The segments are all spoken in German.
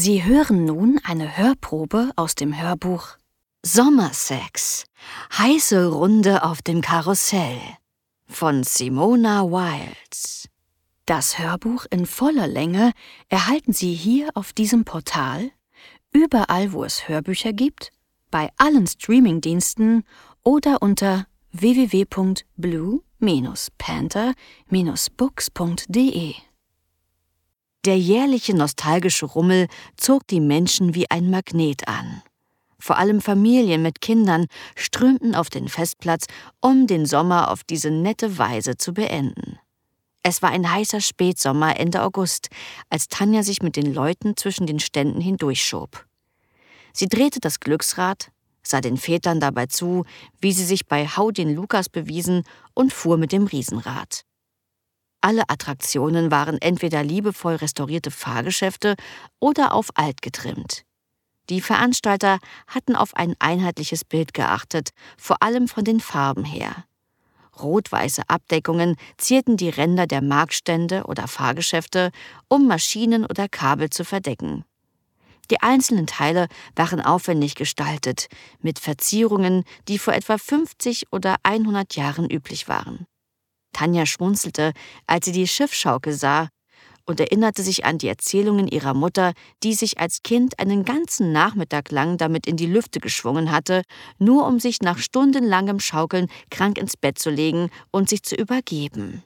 Sie hören nun eine Hörprobe aus dem Hörbuch Sommersex – heiße Runde auf dem Karussell von Simona Wiles. Das Hörbuch in voller Länge erhalten Sie hier auf diesem Portal, überall wo es Hörbücher gibt, bei allen Streamingdiensten oder unter www.blue-panther-books.de. Der jährliche nostalgische Rummel zog die Menschen wie ein Magnet an. Vor allem Familien mit Kindern strömten auf den Festplatz, um den Sommer auf diese nette Weise zu beenden. Es war ein heißer Spätsommer Ende August, als Tanja sich mit den Leuten zwischen den Ständen hindurchschob. Sie drehte das Glücksrad, sah den Vätern dabei zu, wie sie sich bei Hau den Lukas bewiesen und fuhr mit dem Riesenrad. Alle Attraktionen waren entweder liebevoll restaurierte Fahrgeschäfte oder auf alt getrimmt. Die Veranstalter hatten auf ein einheitliches Bild geachtet, vor allem von den Farben her. Rot-weiße Abdeckungen zierten die Ränder der Marktstände oder Fahrgeschäfte, um Maschinen oder Kabel zu verdecken. Die einzelnen Teile waren aufwendig gestaltet, mit Verzierungen, die vor etwa 50 oder 100 Jahren üblich waren. Tanja schmunzelte, als sie die Schiffschaukel sah, und erinnerte sich an die Erzählungen ihrer Mutter, die sich als Kind einen ganzen Nachmittag lang damit in die Lüfte geschwungen hatte, nur um sich nach stundenlangem Schaukeln krank ins Bett zu legen und sich zu übergeben.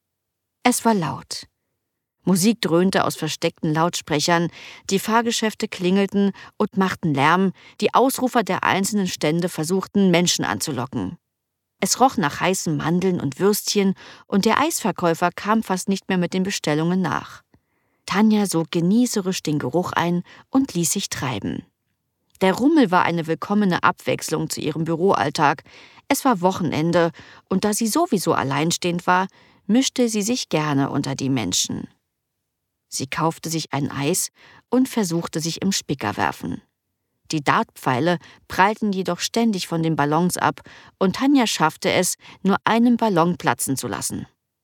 Es war laut. Musik dröhnte aus versteckten Lautsprechern, die Fahrgeschäfte klingelten und machten Lärm, die Ausrufer der einzelnen Stände versuchten, Menschen anzulocken. Es roch nach heißen Mandeln und Würstchen und der Eisverkäufer kam fast nicht mehr mit den Bestellungen nach. Tanja sog genießerisch den Geruch ein und ließ sich treiben. Der Rummel war eine willkommene Abwechslung zu ihrem Büroalltag. Es war Wochenende und da sie sowieso alleinstehend war, mischte sie sich gerne unter die Menschen. Sie kaufte sich ein Eis und versuchte sich im Spickerwerfen. Die Dartpfeile prallten jedoch ständig von den Ballons ab und Tanja schaffte es, nur einen Ballon platzen zu lassen.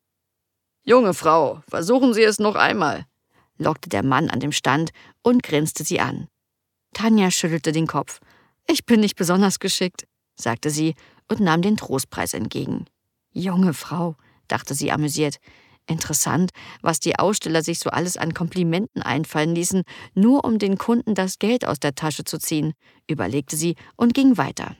»Junge Frau, versuchen Sie es noch einmal«, lockte der Mann an dem Stand und grinste sie an. Tanja schüttelte den Kopf. »Ich bin nicht besonders geschickt«, sagte sie und nahm den Trostpreis entgegen. »Junge Frau«, dachte sie amüsiert. Interessant, was die Aussteller sich so alles an Komplimenten einfallen ließen, nur um den Kunden das Geld aus der Tasche zu ziehen, überlegte sie und ging weiter.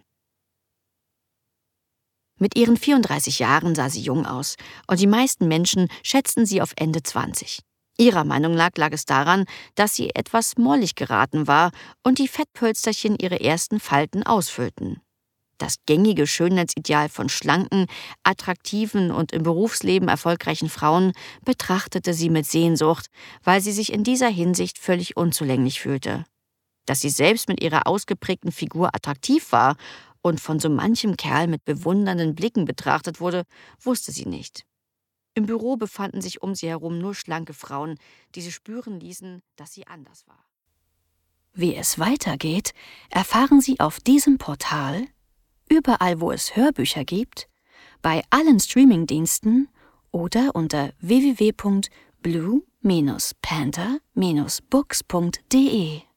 Mit ihren 34 Jahren sah sie jung aus und die meisten Menschen schätzten sie auf Ende 20. Ihrer Meinung nach lag es daran, dass sie etwas mollig geraten war und die Fettpölsterchen ihre ersten Falten ausfüllten. Das gängige Schönheitsideal von schlanken, attraktiven und im Berufsleben erfolgreichen Frauen betrachtete sie mit Sehnsucht, weil sie sich in dieser Hinsicht völlig unzulänglich fühlte. Dass sie selbst mit ihrer ausgeprägten Figur attraktiv war und von so manchem Kerl mit bewundernden Blicken betrachtet wurde, wusste sie nicht. Im Büro befanden sich um sie herum nur schlanke Frauen, die sie spüren ließen, dass sie anders war. Wie es weitergeht, erfahren Sie auf diesem Portal, überall wo es Hörbücher gibt, bei allen Streamingdiensten oder unter www.blue-panther-books.de.